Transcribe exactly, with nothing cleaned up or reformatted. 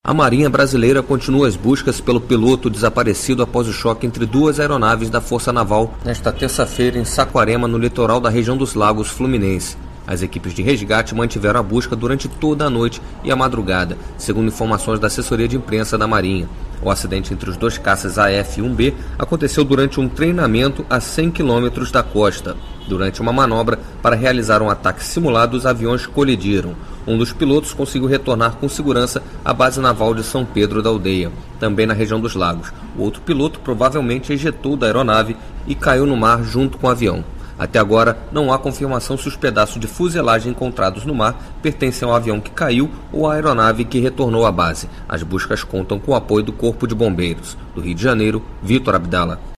A Marinha Brasileira continua as buscas pelo piloto desaparecido após o choque entre duas aeronaves da Força Naval nesta terça-feira em Saquarema, no litoral da região dos Lagos Fluminense. As equipes de resgate mantiveram a busca durante toda a noite e a madrugada, segundo informações da assessoria de imprensa da Marinha. O acidente entre os dois caças A F um B aconteceu durante um treinamento a cem quilômetros da costa. Durante uma manobra para realizar um ataque simulado, os aviões colidiram. Um dos pilotos conseguiu retornar com segurança à base naval de São Pedro da Aldeia, também na região dos Lagos. O outro piloto provavelmente ejetou da aeronave e caiu no mar junto com o avião. Até agora, não há confirmação se os pedaços de fuselagem encontrados no mar pertencem ao avião que caiu ou à aeronave que retornou à base. As buscas contam com o apoio do Corpo de Bombeiros. Do Rio de Janeiro, Vitor Abdala.